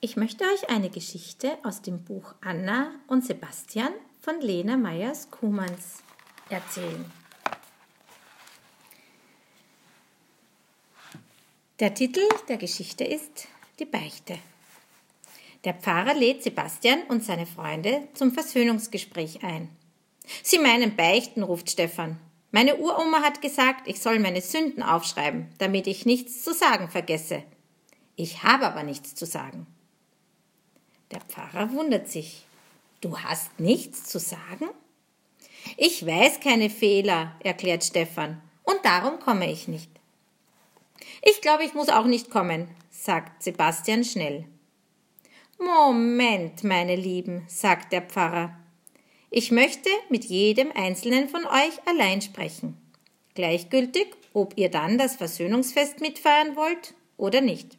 Ich möchte euch eine Geschichte aus dem Buch Anna und Sebastian von Lena Meyers-Kumans erzählen. Der Titel der Geschichte ist Die Beichte. Der Pfarrer lädt Sebastian und seine Freunde zum Versöhnungsgespräch ein. Sie meinen beichten, ruft Stefan. Meine Uroma hat gesagt, ich soll meine Sünden aufschreiben, damit ich nichts zu sagen vergesse. Ich habe aber nichts zu sagen. Der Pfarrer wundert sich. Du hast nichts zu sagen? Ich weiß keine Fehler, erklärt Stefan, und darum komme ich nicht. Ich glaube, ich muss auch nicht kommen, sagt Sebastian schnell. Moment, meine Lieben, sagt der Pfarrer. Ich möchte mit jedem Einzelnen von euch allein sprechen. Gleichgültig, ob ihr dann das Versöhnungsfest mitfeiern wollt oder nicht.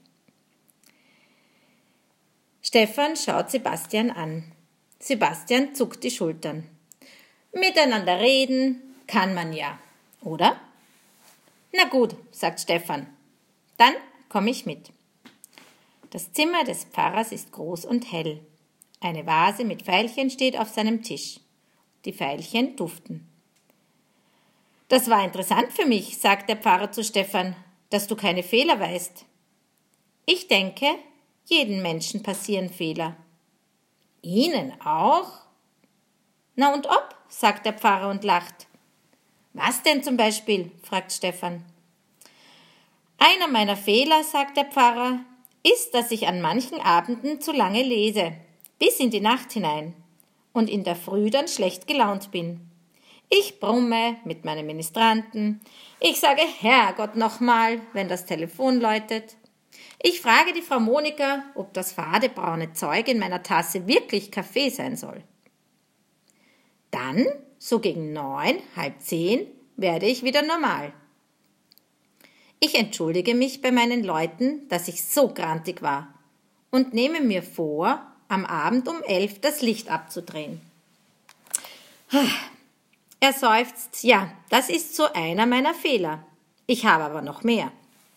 Stefan schaut Sebastian an. Sebastian zuckt die Schultern. Miteinander reden kann man ja, oder? Na gut, sagt Stefan. Dann komme ich mit. Das Zimmer des Pfarrers ist groß und hell. Eine Vase mit Veilchen steht auf seinem Tisch. Die Veilchen duften. Das war interessant für mich, sagt der Pfarrer zu Stefan, dass du keine Fehler weißt. Ich denke, jedem Menschen passieren Fehler. Ihnen auch? Na und ob, sagt der Pfarrer und lacht. Was denn zum Beispiel, fragt Stefan. Einer meiner Fehler, sagt der Pfarrer, ist, dass ich an manchen Abenden zu lange lese, bis in die Nacht hinein, und in der Früh dann schlecht gelaunt bin. Ich brumme mit meinem Ministranten, ich sage Herrgott nochmal, wenn das Telefon läutet. Ich frage die Frau Monika, ob das fade braune Zeug in meiner Tasse wirklich Kaffee sein soll. Dann, so gegen 9, halb 10, werde ich wieder normal. Ich entschuldige mich bei meinen Leuten, dass ich so grantig war und nehme mir vor, am Abend um 11 das Licht abzudrehen. Er seufzt, ja, das ist so einer meiner Fehler. Ich habe aber noch mehr.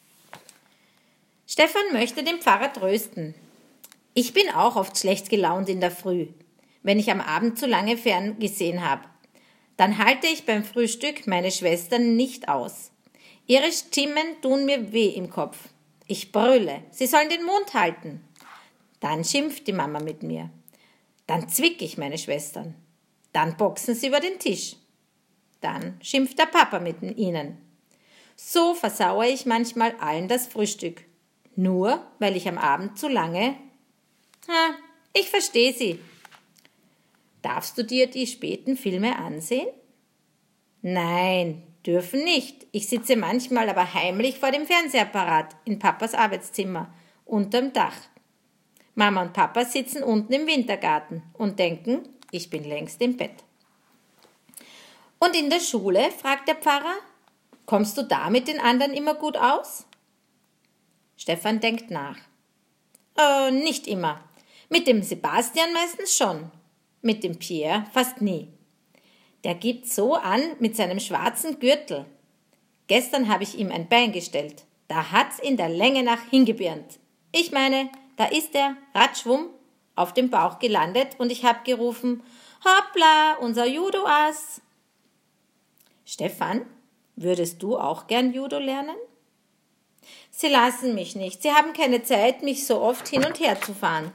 Stefan möchte den Pfarrer trösten. Ich bin auch oft schlecht gelaunt in der Früh, wenn ich am Abend zu lange ferngesehen habe. Dann halte ich beim Frühstück meine Schwestern nicht aus. Ihre Stimmen tun mir weh im Kopf. Ich brülle, sie sollen den Mund halten. Dann schimpft die Mama mit mir. Dann zwick ich meine Schwestern. Dann boxen sie über den Tisch. Dann schimpft der Papa mit ihnen. So versauere ich manchmal allen das Frühstück. Nur, weil ich am Abend zu lange... ich verstehe Sie. Darfst du dir die späten Filme ansehen? Nein, dürfen nicht. Ich sitze manchmal aber heimlich vor dem Fernsehapparat in Papas Arbeitszimmer, unterm Dach. Mama und Papa sitzen unten im Wintergarten und denken, ich bin längst im Bett. Und in der Schule, fragt der Pfarrer, kommst du da mit den anderen immer gut aus? Stefan denkt nach. Nicht immer. Mit dem Sebastian meistens schon. Mit dem Pierre fast nie. Der gibt so an mit seinem schwarzen Gürtel. Gestern habe ich ihm ein Bein gestellt. Da hat's in der Länge nach hingebirnt. Ich meine, da ist er, ratschwumm, auf dem Bauch gelandet und ich habe gerufen, hoppla, unser Judo-Ass. Stefan, würdest du auch gern Judo lernen? Sie lassen mich nicht. Sie haben keine Zeit, mich so oft hin und her zu fahren.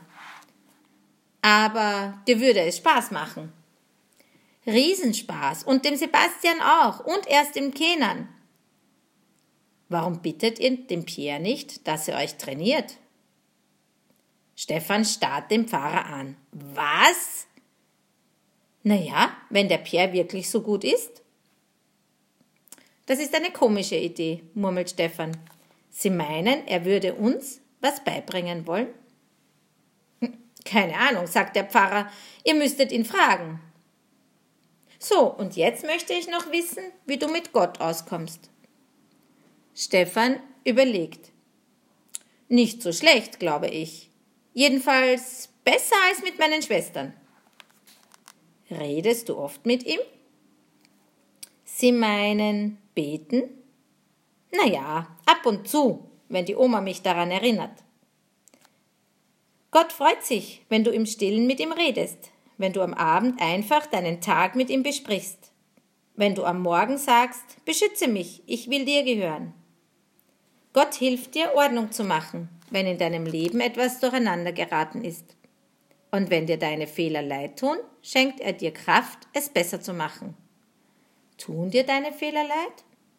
Aber dir würde es Spaß machen. Riesenspaß. Und dem Sebastian auch. Und erst dem Kenan. Warum bittet ihr den Pierre nicht, dass er euch trainiert? Stefan starrt den Pfarrer an. Was? Naja, wenn der Pierre wirklich so gut ist. Das ist eine komische Idee, murmelt Stefan. Sie meinen, er würde uns was beibringen wollen? Keine Ahnung, sagt der Pfarrer, ihr müsstet ihn fragen. So, und jetzt möchte ich noch wissen, wie du mit Gott auskommst. Stefan überlegt. Nicht so schlecht, glaube ich. Jedenfalls besser als mit meinen Schwestern. Redest du oft mit ihm? Sie meinen beten? Naja, ab und zu, wenn die Oma mich daran erinnert. Gott freut sich, wenn du im Stillen mit ihm redest, wenn du am Abend einfach deinen Tag mit ihm besprichst, wenn du am Morgen sagst, beschütze mich, ich will dir gehören. Gott hilft dir, Ordnung zu machen, wenn in deinem Leben etwas durcheinander geraten ist. Und wenn dir deine Fehler leid tun, schenkt er dir Kraft, es besser zu machen. Tun dir deine Fehler leid?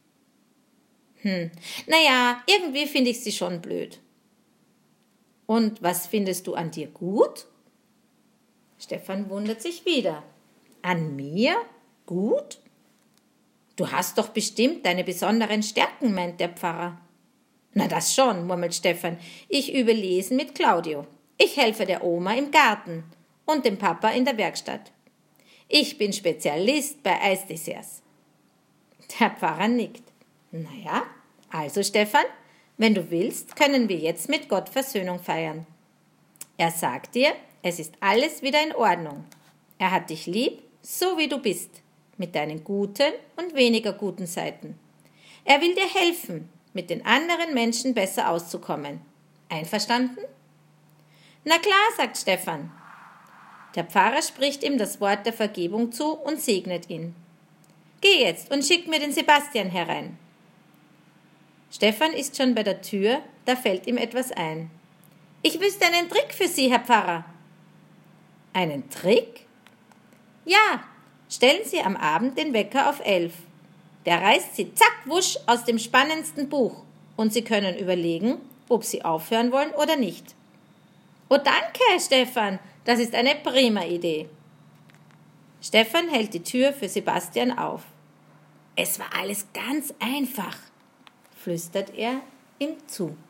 Naja, irgendwie finde ich sie schon blöd. Und was findest du an dir gut? Stefan wundert sich wieder. An mir? Gut? Du hast doch bestimmt deine besonderen Stärken, meint der Pfarrer. Na das schon, murmelt Stefan. Ich übe Lesen mit Claudio. Ich helfe der Oma im Garten und dem Papa in der Werkstatt. Ich bin Spezialist bei Eisdesserts. Der Pfarrer nickt. Naja, also Stefan, wenn du willst, können wir jetzt mit Gott Versöhnung feiern. Er sagt dir, es ist alles wieder in Ordnung. Er hat dich lieb, so wie du bist, mit deinen guten und weniger guten Seiten. Er will dir helfen, mit den anderen Menschen besser auszukommen. Einverstanden? Na klar, sagt Stefan. Der Pfarrer spricht ihm das Wort der Vergebung zu und segnet ihn. Geh jetzt und schick mir den Sebastian herein. Stefan ist schon bei der Tür, da fällt ihm etwas ein. Ich wüsste einen Trick für Sie, Herr Pfarrer. Einen Trick? Ja, stellen Sie am Abend den Wecker auf 11. Der reißt Sie zack wusch aus dem spannendsten Buch und Sie können überlegen, ob Sie aufhören wollen oder nicht. Oh danke, Stefan, das ist eine prima Idee. Stefan hält die Tür für Sebastian auf. Es war alles ganz einfach, flüstert er ihm zu.